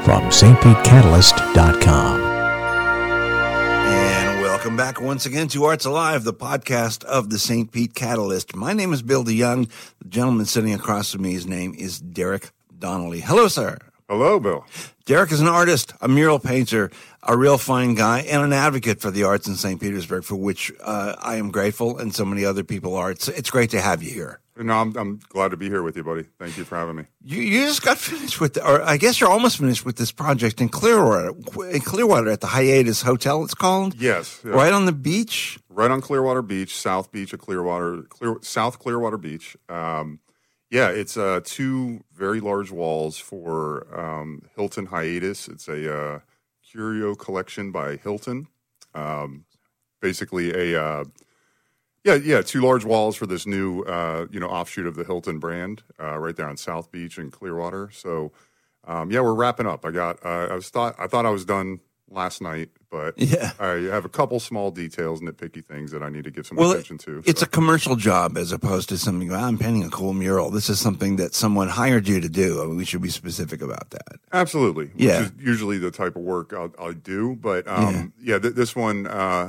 from stpetecatalyst.com. And welcome back once again to Arts Alive, the podcast of the St. Pete Catalyst. My name is Bill DeYoung. The gentleman sitting across from me, his name is Derek Donnelly. Hello, sir. Hello, Bill. Derek is an artist, a mural painter, a real fine guy, and an advocate for the arts in St. Petersburg, for which I am grateful, and so many other people are. It's great to have you here. No, I'm glad to be here with you, buddy. Thank you for having me. You just got finished with, or I guess you're almost finished with this project in Clearwater at the Hiatus Hotel, it's called? Yes. Yeah. Right on the beach? Right on Clearwater Beach, South Beach of South Clearwater Beach. It's two very large walls for Hilton Hiatus. It's a curio collection by Hilton. Basically two large walls for this new offshoot of the Hilton brand right there on South Beach and Clearwater. So we're wrapping up. I thought I was done last night, but I have a couple small details, nitpicky things that I need to give some attention to. It's a commercial job as opposed to something, I'm painting a cool mural. This is something that someone hired you to do. I mean, we should be specific about that. Absolutely. Which is usually the type of work I'll do. But this one,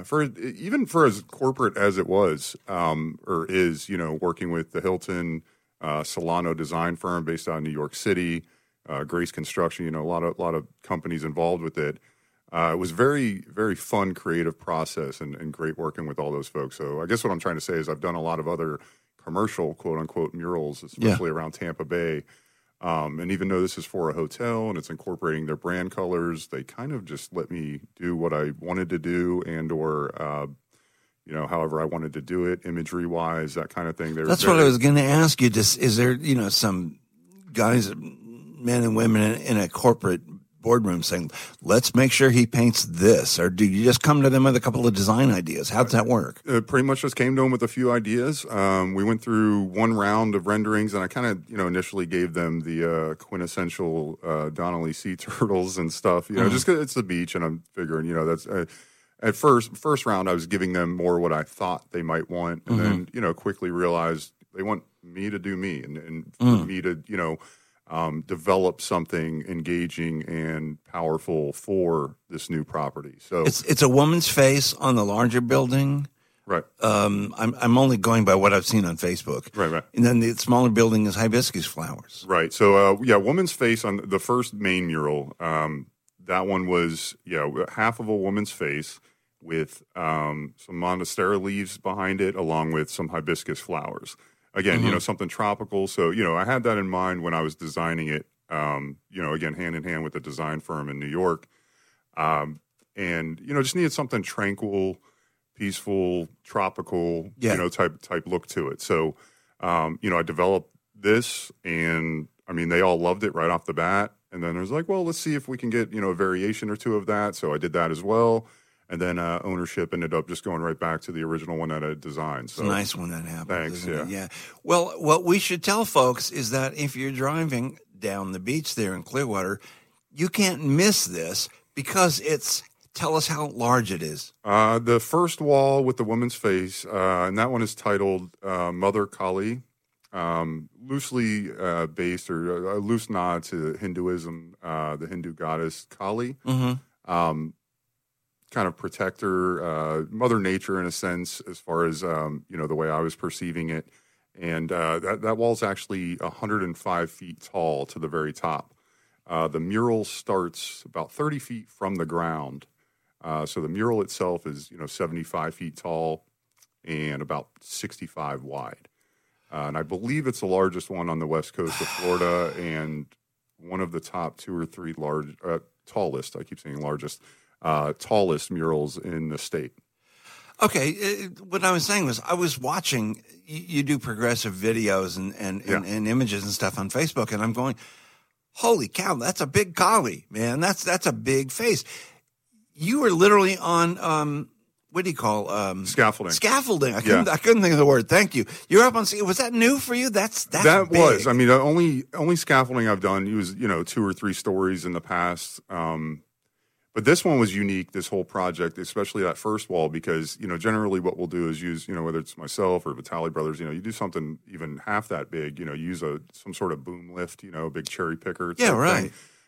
for as corporate as it was, or is, working with the Hilton Solano design firm based out of New York City, Grace Construction, a lot of companies involved with it. It was very, very fun, creative process and great working with all those folks. So I guess what I'm trying to say is I've done a lot of other commercial, quote unquote, murals, especially around Tampa Bay. And even though this is for a hotel and it's incorporating their brand colors, they kind of just let me do what I wanted to do or however I wanted to do it, imagery wise, that kind of thing. That's what I was going to ask you. Is there, some guys, men and women in a corporate boardroom saying, let's make sure he paints this? Or do you just come to them with a couple of design ideas? How's that work? Pretty much just came to them with a few ideas. We went through one round of renderings, and I kind of, initially gave them the quintessential Donnelly sea turtles and stuff, just 'cause it's the beach, and I'm figuring, that's at first round, I was giving them more what I thought they might want, and then, quickly realized they want me to do me and for me to, develop something engaging and powerful for this new property. So it's a woman's face on the larger building. Right. I'm only going by what I've seen on Facebook. Right. And then the smaller building is hibiscus flowers. Right. So woman's face on the first main mural. That one was half of a woman's face with some monstera leaves behind it, along with some hibiscus flowers. Again, something tropical. So, I had that in mind when I was designing it, again, hand in hand with the design firm in New York. And, just needed something tranquil, peaceful, tropical, type look to it. So, I developed this, and, they all loved it right off the bat. And then I was like, well, let's see if we can get, a variation or two of that. So I did that as well. And then ownership ended up just going right back to the original one that I designed. So it's a nice one that happened. Thanks. Yeah. Well, what we should tell folks is that if you're driving down the beach there in Clearwater, you can't miss this because tell us how large it is. The first wall with the woman's face, and that one is titled Mother Kali, loosely based or a loose nod to Hinduism, the Hindu goddess Kali. Kind of protector, Mother Nature in a sense, as far as, the way I was perceiving it. And that wall's actually 105 feet tall to the very top. The mural starts about 30 feet from the ground. So the mural itself is, 75 feet tall and about 65 wide. And I believe it's the largest one on the west coast of Florida and one of the top two or three tallest, I keep saying largest, tallest murals in the state. Okay, what I was saying was I was watching you do progressive videos and images and stuff on Facebook, and I'm going, holy cow, that's a big collie, man. That's a big face. You were literally on what do you call scaffolding? Scaffolding. I couldn't think of the word. Thank you. You're up on. Was that new for you? That big. Was. The only scaffolding I've done was 2 or 3 stories in the past. But this one was unique, this whole project, especially that first wall, because, generally what we'll do is use, whether it's myself or Vitale Brothers, you do something even half that big, use some sort of boom lift, a big cherry picker. Yeah, right.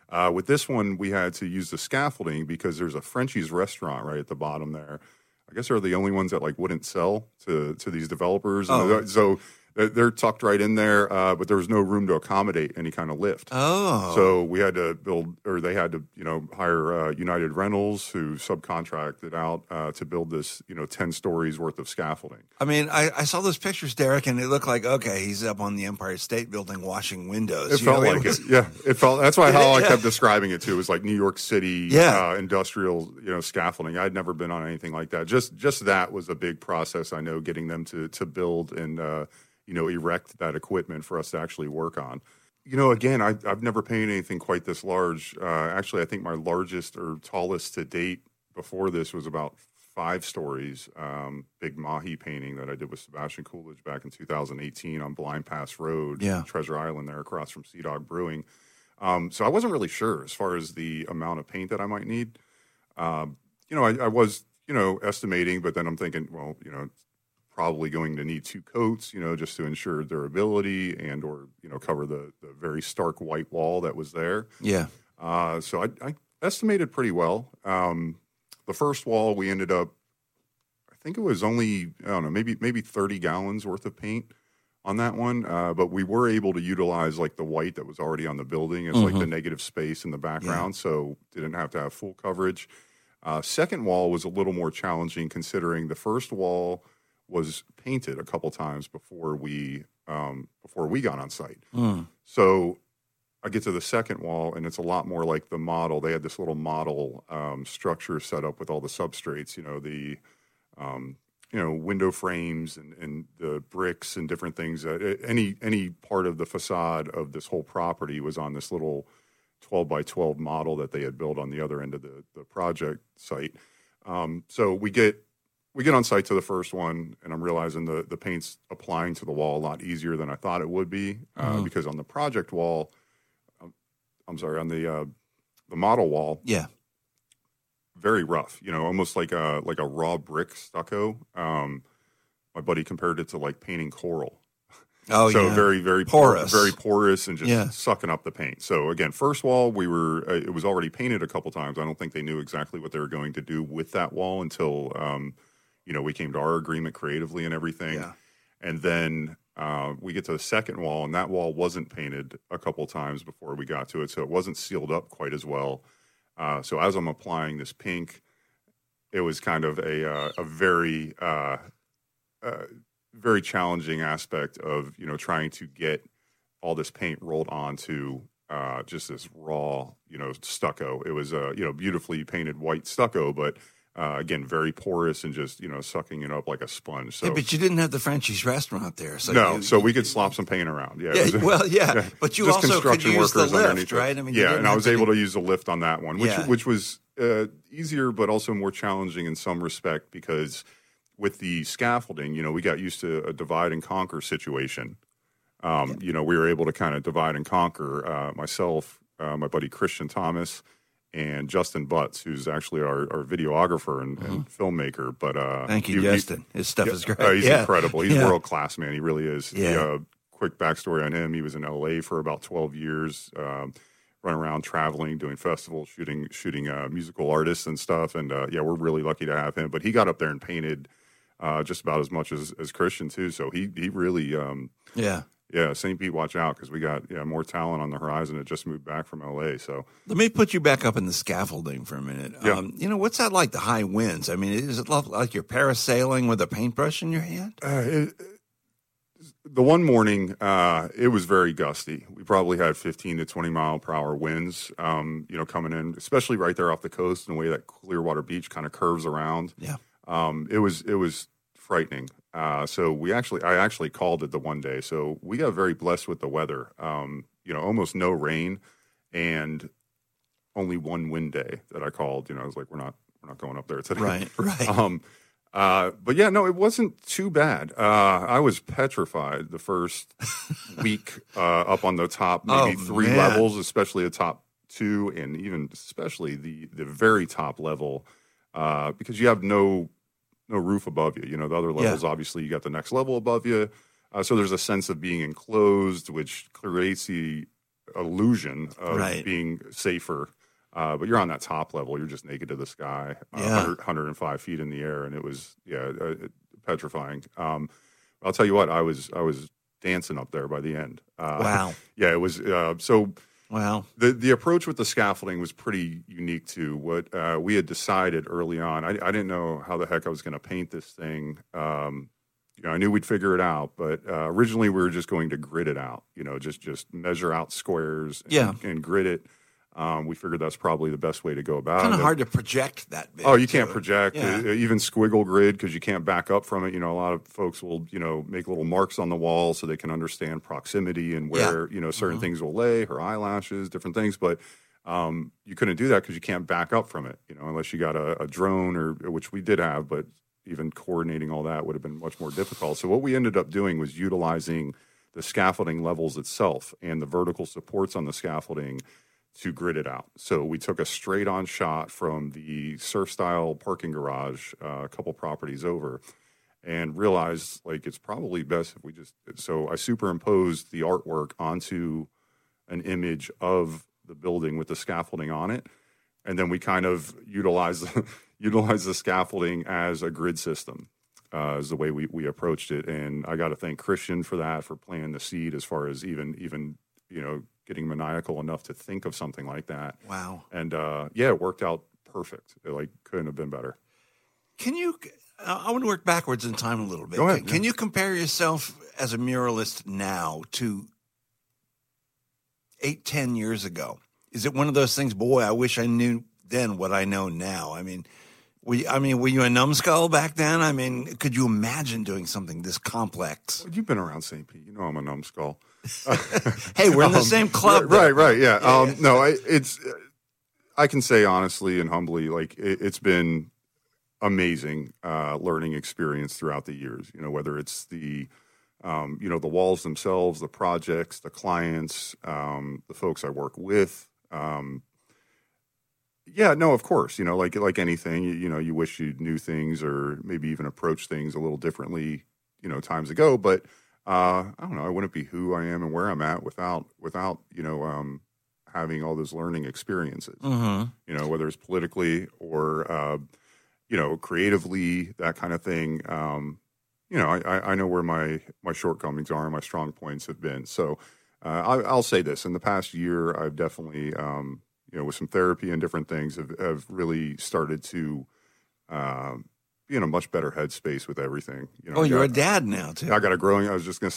With this one, we had to use the scaffolding because there's a Frenchie's restaurant right at the bottom there. I guess they're the only ones that like wouldn't sell to these developers. Oh. So they're tucked right in there, but there was no room to accommodate any kind of lift. Oh. So we had to they had to, hire United Rentals, who subcontracted out to build this, 10 stories worth of scaffolding. I mean, I saw those pictures, Derek, and it looked like, okay, he's up on the Empire State Building washing windows. It felt like it. Yeah, it felt. That's why how I kept describing it too. It was like New York City industrial, scaffolding. I'd never been on anything like that. Just that was a big process. I know, getting them to build and erect that equipment for us to actually work on. Again, I've never painted anything quite this large. Actually, I think my largest or tallest to date before this was about 5 stories. Big Mahi painting that I did with Sebastian Coolidge back in 2018 on Blind Pass Road, Treasure Island, there across from Sea Dog Brewing. So I wasn't really sure as far as the amount of paint that I might need. I was, estimating, but then I'm thinking, well, probably going to need 2 coats, just to ensure durability and or cover the very stark white wall that was there. Yeah. So I estimated pretty well. The first wall we ended up, I think it was only, I don't know, maybe 30 gallons worth of paint on that one. But we were able to utilize like the white that was already on the building as like the negative space in the background. Yeah. So didn't have to have full coverage. Second wall was a little more challenging, considering the first wall was painted a couple times before we got on site. So I get to the second wall, and it's a lot more like the model. They had this little model structure set up with all the substrates, the window frames and the bricks and different things. Any part of the facade of this whole property was on this little 12 by 12 model that they had built on the other end of the project site. So we get on site to the first one, and I'm realizing the paint's applying to the wall a lot easier than I thought it would be, because on the project wall, on the model wall, very rough, almost like a raw brick stucco. My buddy compared it to like painting coral. Oh, so yeah. very, very porous, very porous, and just sucking up the paint. So again, first wall, it was already painted a couple times. I don't think they knew exactly what they were going to do with that wall until we came to our agreement creatively and everything. Yeah. And then we get to the second wall, and that wall wasn't painted a couple times before we got to it, so it wasn't sealed up quite as well. So as I'm applying this pink, it was kind of a very, very challenging aspect of, trying to get all this paint rolled onto just this raw, stucco. It was, beautifully painted white stucco, but again, very porous and just, sucking it up like a sponge. So, yeah, but you didn't have the Frenchie's restaurant there. So so we could slop some paint around. Yeah, but you also could use the lift, right? I mean, and I was able to use the lift on that one, which was easier, but also more challenging in some respect, because with the scaffolding, we got used to a divide and conquer situation. We were able to kind of divide and conquer, myself, my buddy Christian Thomas, and Justin Butts, who's actually our videographer and filmmaker. But thank you, Justin. His stuff is great. He's incredible. He's world class, man. He really is. Yeah. Quick backstory on him: he was in LA for about 12 years, running around, traveling, doing festivals, shooting musical artists and stuff. And we're really lucky to have him. But he got up there and painted just about as much as Christian too. So he really Yeah, St. Pete, watch out, because we got more talent on the horizon. It just moved back from L.A., so. Let me put you back up in the scaffolding for a minute. Yeah. What's that like, the high winds? I mean, is it like you're parasailing with a paintbrush in your hand? The one morning, it was very gusty. We probably had 15 to 20 mile per hour winds, coming in, especially right there off the coast, and the way that Clearwater Beach kind of curves around. Yeah. It was frightening. So I actually called it the one day. So we got very blessed with the weather. Almost no rain, and only one wind day that I called. I was like, we're not going up there today. Right. But yeah, no, it wasn't too bad. I was petrified the first week up on the top, maybe 3 levels, especially the top 2, and even especially the very top level, because you have no roof above you. The other levels, obviously, you got the next level above you. So there's a sense of being enclosed, which creates the illusion of Right. being safer. But you're on that top level. You're just naked to the sky, Yeah. 105 feet in the air, and it was petrifying. I'll tell you what, I was dancing up there by the end. Wow. Yeah, it was so. Wow. The approach with the scaffolding was pretty unique to what we had decided early on. I didn't know how the heck I was going to paint this thing. I knew we'd figure it out, but originally we were just going to grid it out. Just measure out squares and grid it. We figured that's probably the best way to go about it. Kind of hard to project that big. Oh, you can't too. project. Yeah. Even squiggle grid, because you can't back up from it. A lot of folks will, make little marks on the wall so they can understand proximity and where, certain things will lay, her eyelashes, different things. But you couldn't do that because you can't back up from it, unless you got a drone, or which we did have, but even coordinating all that would have been much more difficult. So what we ended up doing was utilizing the scaffolding levels itself and the vertical supports on the scaffolding to grid it out. So we took a straight on shot from the surf style parking garage a couple properties over, and realized it's probably best if we so I superimposed the artwork onto an image of the building with the scaffolding on it. And then we kind of utilize the scaffolding as a grid system, is the way we approached it. And I got to thank Christian for that, for planting the seed as far as even getting maniacal enough to think of something like that. Wow. And it worked out perfect. It couldn't have been better. Can you? I want to work backwards in time a little bit. Go ahead, Can you compare yourself as a muralist now to 8-10 years ago? Is it one of those things? Boy, I wish I knew then what I know now. Were you a numbskull back then? Could you imagine doing something this complex? You've been around St. Pete. I'm a numbskull. Hey, we're in the same club. Right. Yeah. Yeah. No, I can say honestly and humbly, it's been amazing learning experience throughout the years. Whether it's the the walls themselves, the projects, the clients, the folks I work with. Of course, like anything, you wish you knew things or maybe even approach things a little differently, times ago. But I don't know, I wouldn't be who I am and where I'm at without having all those learning experiences, whether it's politically or, creatively, that kind of thing. I know where my shortcomings are and my strong points have been. So I'll say this: in the past year, I've definitely, with some therapy and different things, have really started to be in a much better headspace with everything. You're a dad now too. I got a growing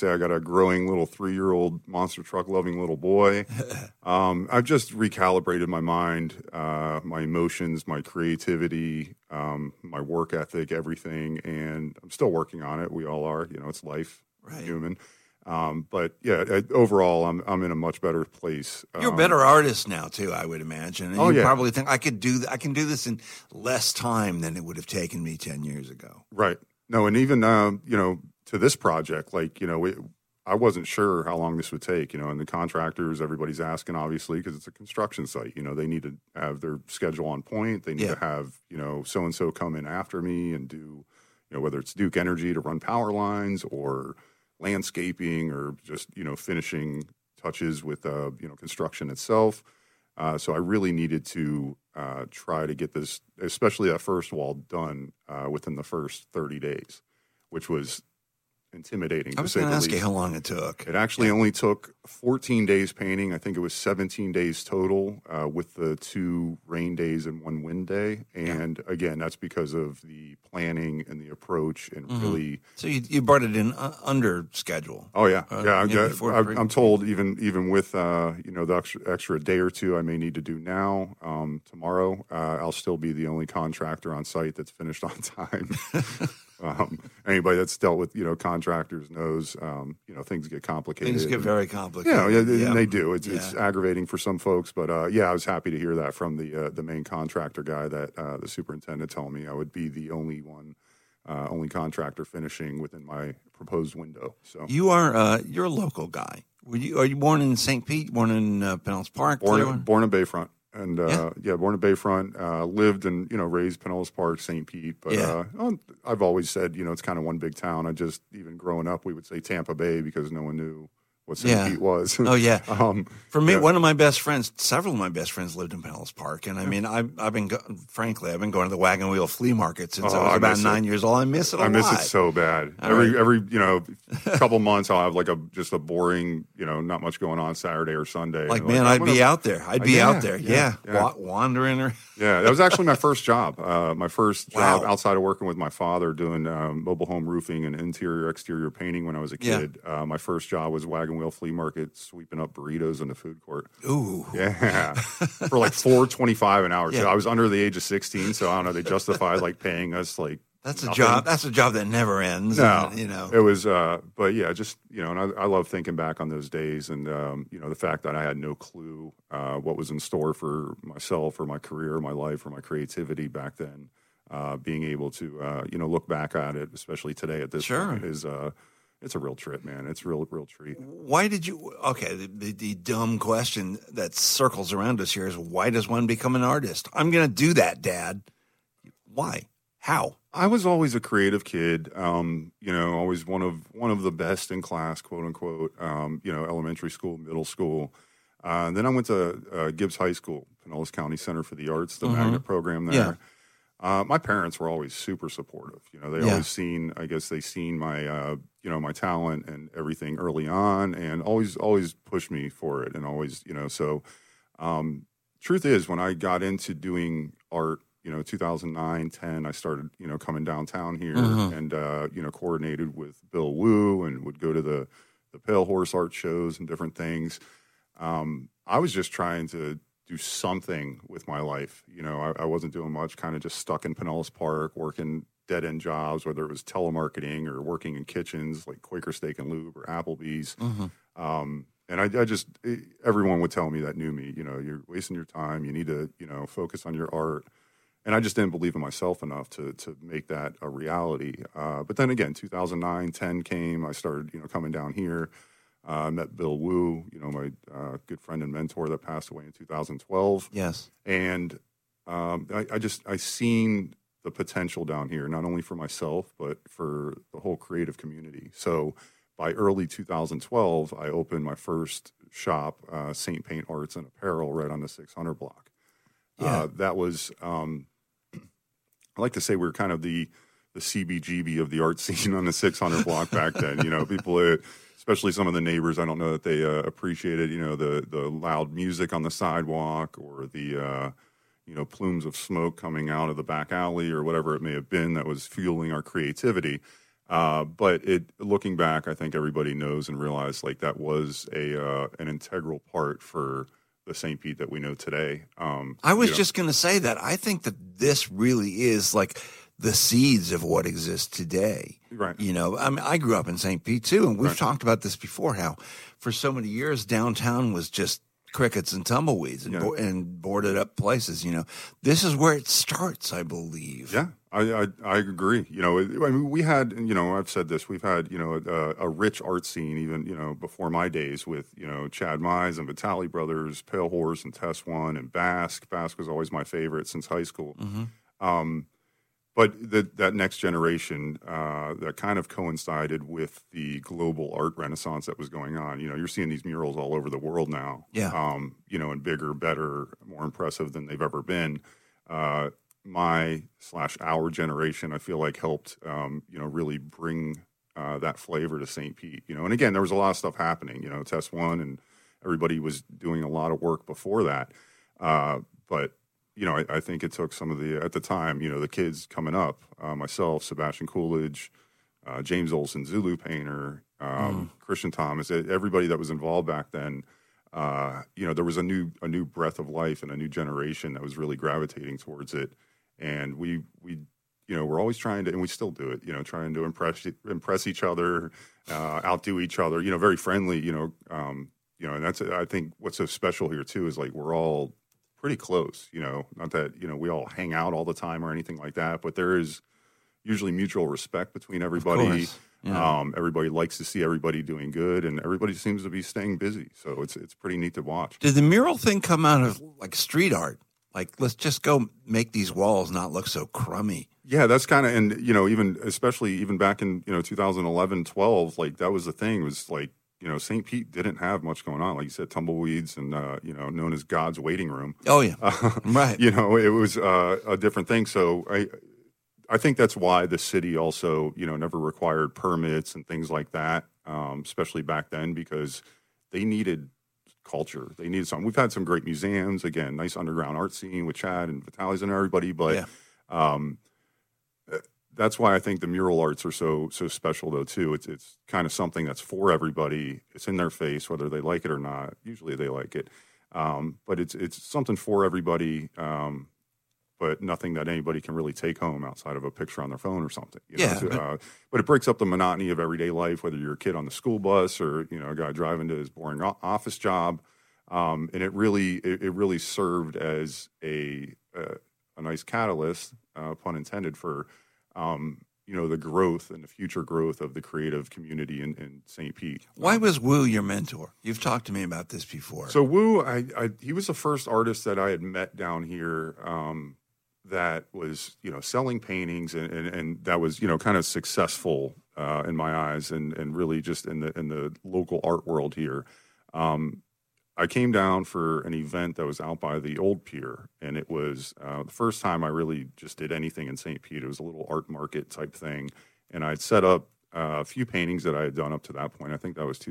little 3-year-old monster truck loving little boy. I've just recalibrated my mind, my emotions, my creativity, my work ethic, everything. And I'm still working on it. We all are, it's life, Right. human. But overall, I'm in a much better place. You're a better artist now too, I would imagine. And you probably think I can do this in less time than it would have taken me 10 years ago. Right. No, and even to this project, I wasn't sure how long this would take. And the contractors, everybody's asking, obviously, because it's a construction site. They need to have their schedule on point. They need to have so and so come in after me and do whether it's Duke Energy to run power lines or landscaping or just finishing touches with construction itself. So I really needed to try to get this, especially that first wall, done within the first 30 days, which was intimidating. I was going to ask you how long it took. It actually only took 14 days painting. I think it was 17 days total with the 2 rain days and 1 wind day. And again, that's because of the planning and the approach and really. So you brought it in under schedule. Oh yeah, I'm told even with the extra day or two I may need to do now. Tomorrow I'll still be the only contractor on site that's finished on time. Anybody that's dealt with contractors knows things get complicated. Things get very complicated. And they do. It's aggravating for some folks, but I was happy to hear that from the main contractor guy that the superintendent told me I would be the only contractor finishing within my proposed window. So you're a local guy. Are you born in St. Pete? Born in Pinellas Park? Born in Bayfront. And born in Bayfront, lived and raised Pinellas Park, St. Pete. But I've always said it's kind of one big town. Even growing up, we would say Tampa Bay because no one knew what St. Pete was. Oh yeah. For me, yeah. one of my best friends, several of my best friends lived in Pinellas Park, and I mean, I've been frankly, I've been going to the Wagon Wheel Flea Market since I was about 9 years old. I miss it a lot. I miss it so bad. Every couple months I'll have just a boring, not much going on Saturday or Sunday. Like, man, I'd be out there. I'd be out there. Yeah. Wandering. Yeah, that was actually my first job. My first job outside of working with my father doing mobile home roofing and interior, exterior painting when I was a kid. My first job was Wagon Wheel Flea Market, sweeping up burritos in the food court. Ooh. Yeah. For like $4.25 an hour. Yeah. So I was under the age of 16, so I don't know, they justified like paying us like That's nothing. That's a job that never ends. No, and, it was, but yeah, just, and I love thinking back on those days and, the fact that I had no clue what was in store for myself or my career, my life, or my creativity back then. Being able to, look back at it, especially today at this point, is it's a real trip, man. It's a real treat. Why did you? Okay, the dumb question that circles around us here is, why does one become an artist? I'm going to do that, Dad. Why? How? I was always a creative kid. Always one of the best in class, quote unquote. Elementary school, middle school. Then I went to Gibbs High School, Pinellas County Center for the Arts, the magnet program there. Yeah. My parents were always super supportive. They always seen my, my talent and everything early on, and always pushed me for it. And always, truth is, when I got into doing art, 2009, 10, I started, coming downtown here and, coordinated with Bill Wu and would go to the Pale Horse art shows and different things. I was just trying to do something with my life. I wasn't doing much, kind of just stuck in Pinellas Park, working dead-end jobs, whether it was telemarketing or working in kitchens like Quaker Steak and Lube or Applebee's. And I just, everyone would tell me that knew me, you're wasting your time. You need to, focus on your art. And I just didn't believe in myself enough to make that a reality. But then again, 2009, 10 came. I started, coming down here. I met Bill Wu, my good friend and mentor that passed away in 2012. Yes. And I seen the potential down here, not only for myself, but for the whole creative community. So by early 2012, I opened my first shop, St. Paint Arts and Apparel, right on the 600 block. Yeah. That was, I like to say we were kind of the CBGB of the art scene on the 600 block back then. People... especially some of the neighbors, I don't know that they appreciated, the loud music on the sidewalk or the, plumes of smoke coming out of the back alley or whatever it may have been that was fueling our creativity. But looking back, I think everybody knows and realized like that was an integral part for the St. Pete that we know today. I was just going to say that I think that this really is like the seeds of what exists today. Right. I grew up in St. Pete too, and we've talked about this before, how for so many years downtown was just crickets and tumbleweeds and boarded up places. This is where it starts, I believe. Yeah, I agree. We had, I've said this, we've had, a rich art scene even, before my days with, Chad Mize and Vitale Brothers, Pale Horse and Test One and Basque. Basque was always my favorite since high school. But that next generation that kind of coincided with the global art renaissance that was going on. You're seeing these murals all over the world now. Yeah. And bigger, better, more impressive than they've ever been. My/our generation, I feel like, helped, really bring that flavor to St. Pete. And again, there was a lot of stuff happening. Test One and everybody was doing a lot of work before that. But I think it took some of at the time, the kids coming up, myself, Sebastian Coolidge, James Olson, Zulu Painter, Christian Thomas, everybody that was involved back then, there was a new breath of life and a new generation that was really gravitating towards it. And we're always trying to, and we still do it, trying to impress each other, outdo each other, very friendly, and that's, I think what's so special here too, is like, we're all pretty close, not that, we all hang out all the time or anything like that, but there is usually mutual respect between everybody. Yeah. Everybody likes to see everybody doing good, and everybody seems to be staying busy. So it's pretty neat to watch. Did the mural thing come out of like street art? Like, let's just go make these walls not look so crummy. Yeah, that's kind of, and, especially even back in, 2011, 12, like that was the thing, was like, St. Pete didn't have much going on. Like you said, tumbleweeds and, known as God's waiting room. Oh, yeah. Right. It was a different thing. So I think that's why the city also, never required permits and things like that, especially back then, because they needed culture. They needed something. We've had some great museums, again, nice underground art scene with Chad and Vitalis and everybody, but that's why I think the mural arts are so special, though, too. It's kind of something that's for everybody. It's in their face, whether they like it or not. Usually they like it. But it's something for everybody, but nothing that anybody can really take home outside of a picture on their phone or something. But it breaks up the monotony of everyday life, whether you're a kid on the school bus or, a guy driving to his boring office job. And it really served as a nice catalyst, pun intended, for the growth and the future growth of the creative community in St. Pete. Why was Wu your mentor? You've talked to me about this before. So Wu, he was the first artist that I had met down here that was, selling paintings and that was, kind of successful in my eyes and really just in the local art world here. I came down for an event that was out by the old pier, and it was the first time I really just did anything in St. Pete. It was a little art market type thing, and I'd set up a few paintings that I had done up to that point. I think that was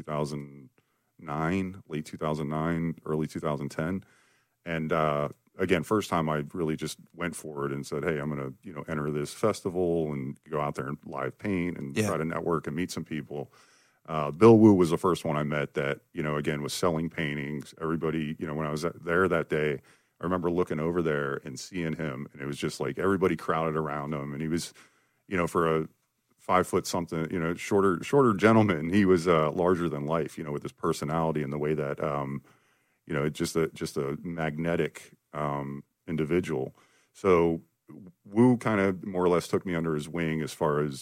2009, late 2009, early 2010. And again, first time I really just went for it and said, hey, I'm going to enter this festival and go out there and live paint and try to network and meet some people. Bill Wu was the first one I met that, again, was selling paintings. Everybody, when I was there that day, I remember looking over there and seeing him, and it was just like everybody crowded around him. And he was, for a 5 foot something, shorter gentleman, he was larger than life, with his personality and the way that, just a magnetic individual. So Wu kind of more or less took me under his wing as far as,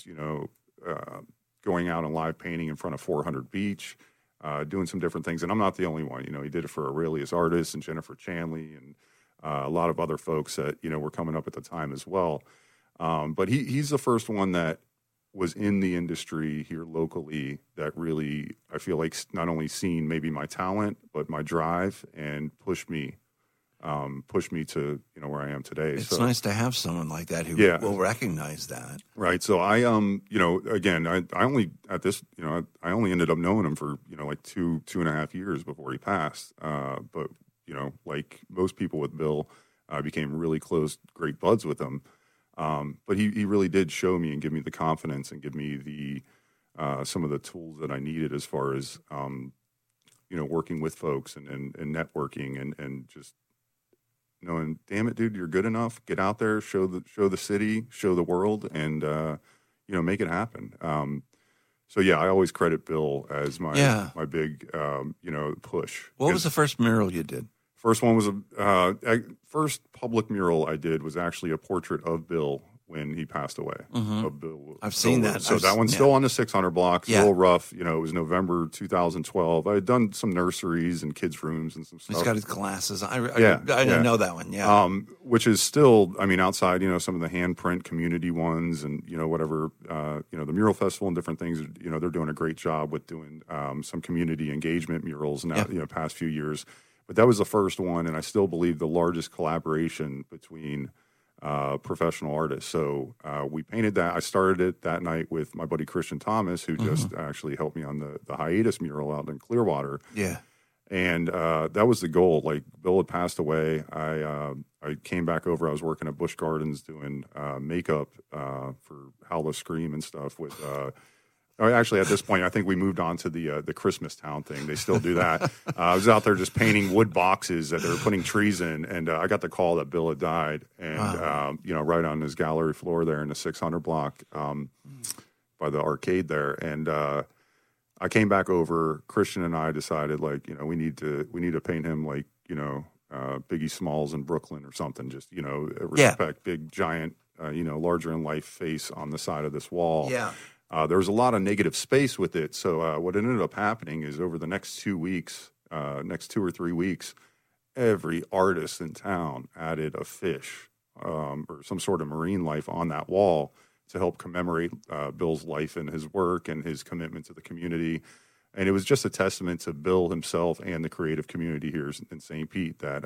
going out and live painting in front of 400 Beach, doing some different things. And I'm not the only one. He did it for Aurelius Artists and Jennifer Chanley and a lot of other folks that, were coming up at the time as well. But he's the first one that was in the industry here locally that really, I feel like, not only seen maybe my talent, but my drive and pushed me to, where I am today. It's nice to have someone like that who will recognize that. Right. So I, again, I only at this, I only ended up knowing him for, like 2.5 years before he passed. But, like most people with Bill, I became really close, great buds with him. But he really did show me and give me the confidence and give me the, some of the tools that I needed as far as, working with folks and networking and just, knowing, damn it, dude, you're good enough. Get out there, show the city, show the world, and make it happen. So yeah, I always credit Bill as my big push. What was the first mural you did? First one was first public mural I did was actually a portrait of Bill when he passed away. Of Bill, I've seen that. So that one's still on the 600 block. It's a little rough. It was November 2012. I had done some nurseries and kids' rooms and some stuff. He's got his glasses. I didn't know that one. Yeah. Which is still, outside, some of the handprint community ones and, whatever, the mural festival and different things, they're doing a great job with doing some community engagement murals now, past few years. But that was the first one, and I still believe the largest collaboration between professional artists. So we painted that. I started it that night with my buddy Christian Thomas, who just actually helped me on the hiatus mural out in Clearwater. Yeah. And that was the goal. Like, Bill had passed away. I came back over. I was working at Busch Gardens doing makeup for Howl of Scream and stuff with actually, at this point, I think we moved on to the Christmas Town thing. They still do that. I was out there just painting wood boxes that they were putting trees in, and I got the call that Bill had died, and right on his gallery floor there in the 600 block by the arcade there. And I came back over. Christian and I decided, like, we need to paint him like Biggie Smalls in Brooklyn or something. Just respect, big giant, larger in life face on the side of this wall. Yeah. There was a lot of negative space with it. So what ended up happening is over the next 2 weeks, next 2 or 3 weeks, every artist in town added a fish or some sort of marine life on that wall to help commemorate Bill's life and his work and his commitment to the community. And it was just a testament to Bill himself and the creative community here in St. Pete that,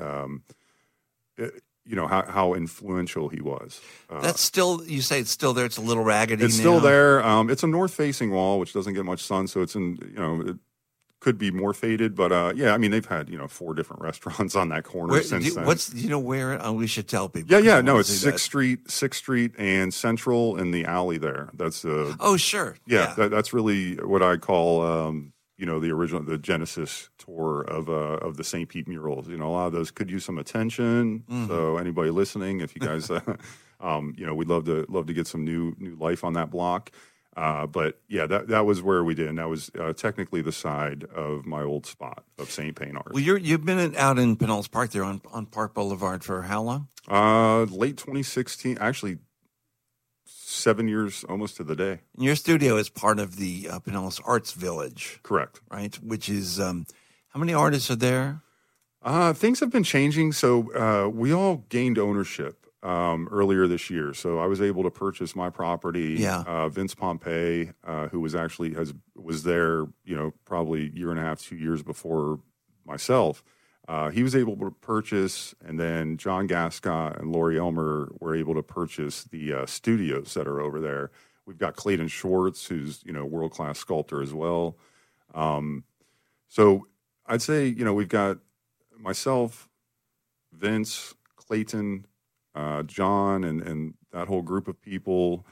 how influential he was. That's still, you say it's still there. It's a little raggedy. It's still there. It's a north-facing wall, which doesn't get much sun, so it's it could be more faded. But they've had 4 different restaurants on that corner since then. Where? We should tell people. Yeah. No, it's 6th Street and Central in the alley there. That's oh, sure. Yeah. That's really what I call the Genesis tour of the St. Pete murals. A lot of those could use some attention. Mm-hmm. So anybody listening, if you guys, we'd love to get some new life on that block. But yeah, that was where we did, and that was technically the side of my old spot of St. Payne-Ars. Well, you've been out in Pinellas Park there on Park Boulevard for how long? Late 2016, actually 7 years almost to the day. And your studio is part of the Pinellas Arts Village. Correct. Right, which is how many artists are there? Things have been changing, so we all gained ownership earlier this year. So I was able to purchase my property. Yeah. Vince Pompey, who was there, probably a year and a half, 2 years before myself. He was able to purchase, and then John Gascott and Lori Elmer were able to purchase the studios that are over there. We've got Clayton Schwartz, who's world-class sculptor as well. So I'd say we've got myself, Vince, Clayton, John, and that whole group of people.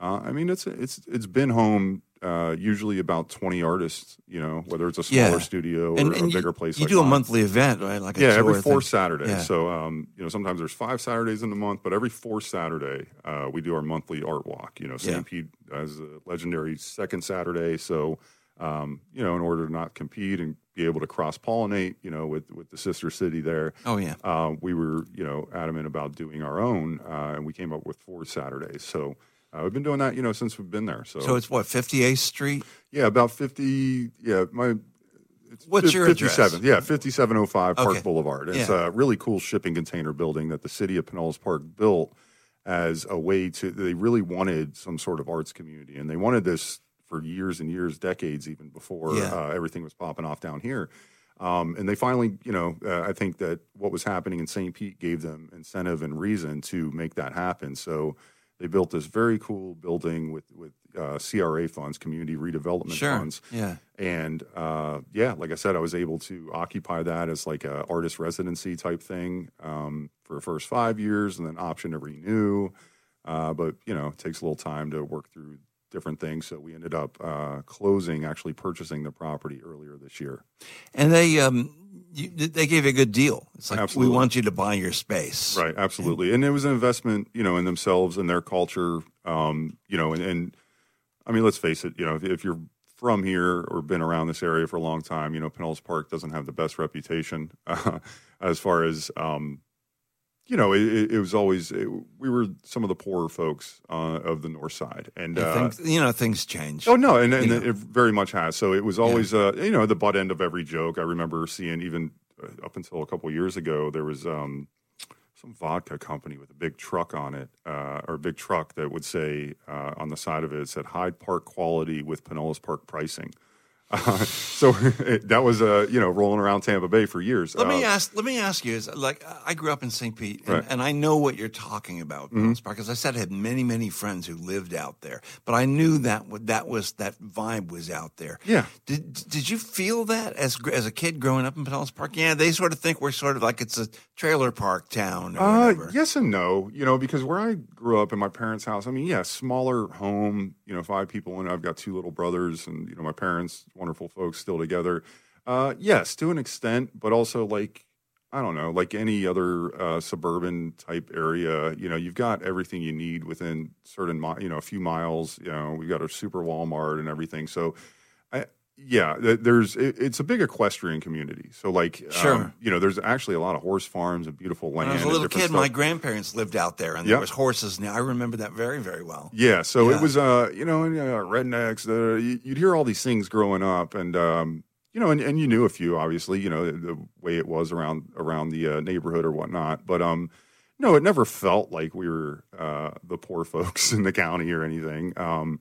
It's been home. Usually about 20 artists, whether it's a smaller studio or a bigger place. You do a monthly event, right? Like every 4th Saturday. Yeah. So, sometimes there's 5 Saturdays in the month, but every 4th Saturday, we do our monthly art walk. St. Pete has a legendary 2nd Saturday. So, in order to not compete and be able to cross-pollinate, with the sister city there. Oh, yeah. We were, adamant about doing our own, and we came up with 4 Saturdays. So, we've been doing that, since we've been there. So it's what, 58th Street? Yeah, about 50. Yeah, what's your 57? Address? Yeah, 5705 Park Okay. Boulevard. It's a really cool shipping container building that the city of Pinellas Park built as a way to. They really wanted some sort of arts community, and they wanted this for years and years, decades, even before everything was popping off down here. And they finally, I think that what was happening in St. Pete gave them incentive and reason to make that happen. So they built this very cool building with CRA funds, community redevelopment funds. Yeah. And like I said, I was able to occupy that as like a artist residency type thing for the first 5 years, and then option to renew. But it takes a little time to work through different things. So we ended up purchasing the property earlier this year. And they gave you a good deal. It's like, absolutely. We want you to buy your space. Right, absolutely. And it was an investment, in themselves and their culture, and I mean, let's face it, if you're from here or been around this area for a long time, Pinellas Park doesn't have the best reputation as far as, it was always, we were some of the poorer folks of the north side. And, things change. Oh, no, and it very much has. So it was always, the butt end of every joke. I remember seeing even up until a couple of years ago, there was some vodka company with a big truck on it, or a big truck that would say on the side of it, it said Hyde Park quality with Pinellas Park pricing. So that was rolling around Tampa Bay for years. Let me ask you. Is like I grew up in St. Pete, and I know what you're talking about, Pinellas Park. As I said, I had many friends who lived out there, but I knew that vibe was out there. Yeah. Did you feel that as a kid growing up in Pinellas Park? Yeah, they sort of think we're sort of like it's a trailer park town. Or whatever. Yes and no. Because where I grew up in my parents' house, smaller home. 5 people, and I've got 2 little brothers, and my parents. Wonderful folks still together. Yes, to an extent, but also like any other suburban type area, you've got everything you need within certain, a few miles. We've got a super Walmart and everything. So, it's a big equestrian community. So sure. There's actually a lot of horse farms and beautiful land. When I was a little kid, my grandparents lived out there, and there was horses. Now I remember that very, very well. Yeah. So it was, rednecks. You'd hear all these things growing up, and and you knew a few, obviously. The way it was around the neighborhood or whatnot. But it never felt like we were the poor folks in the county or anything.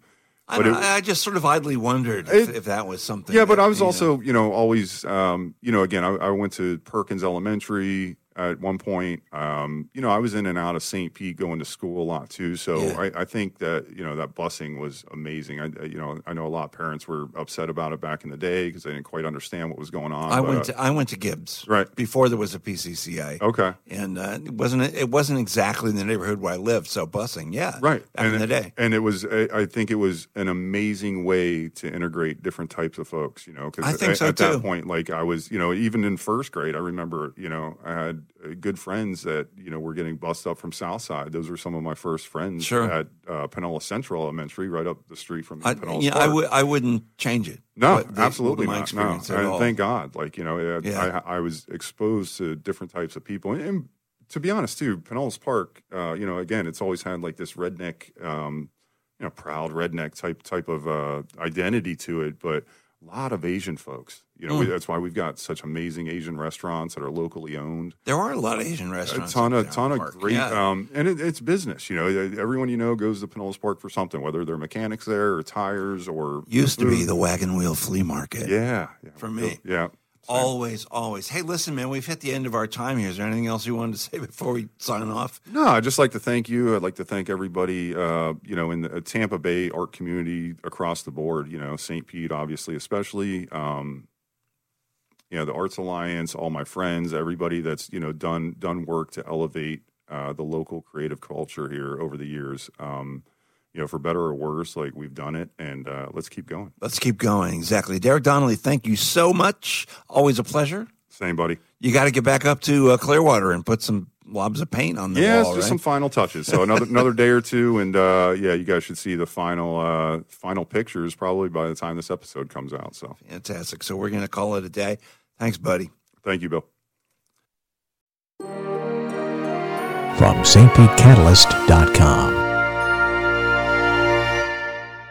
I just sort of idly wondered if that was something. Yeah, but I was also, always, again, I went to Perkins Elementary at one point. I was in and out of St. Pete going to school a lot too. So yeah. I think that, that busing was amazing. I know a lot of parents were upset about it back in the day because they didn't quite understand what was going on. I went to Gibbs right before there was a PCCA. Okay. And it wasn't exactly in the neighborhood where I lived. So busing, yeah. Right. Back in the day. And it was, I think it was an amazing way to integrate different types of folks, because I think so at too. That point, like I was, even in first grade, I remember, I had good friends that, were getting bussed up from Southside. Those were some of my first friends sure. at Pinellas Central Elementary, right up the street from Pinellas Park. I wouldn't change it. No, absolutely my not. experience No. at all. Thank God. I was exposed to different types of people. And to be honest, too, Pinellas Park, again, it's always had like this redneck, proud redneck type of identity to it, but a lot of Asian folks. That's why we've got such amazing Asian restaurants that are locally owned. There are a lot of Asian restaurants. A ton of great, yeah. And it's business. Everyone goes to Pinellas Park for something, whether they're mechanics there or tires or used to be the Wagon Wheel Flea Market. Yeah, for me. Yeah. Always. Hey, listen, man, we've hit the end of our time here. Is there anything else you wanted to say before we sign off? No, I'd just like to thank you. I'd like to thank everybody, in the Tampa Bay art community across the board, St. Pete, obviously, especially, the Arts Alliance, all my friends, everybody that's, done work to elevate the local creative culture here over the years. For better or worse, like we've done it, and let's keep going. Let's keep going. Exactly. Derek Donnelly, thank you so much. Always a pleasure. Same, buddy. You got to get back up to Clearwater and put some blobs of paint on the wall, it's just some final touches. So another day or two, and you guys should see the final pictures probably by the time this episode comes out. So fantastic. So we're going to call it a day. Thanks, buddy. Thank you, Bill. From stpetecatalyst.com.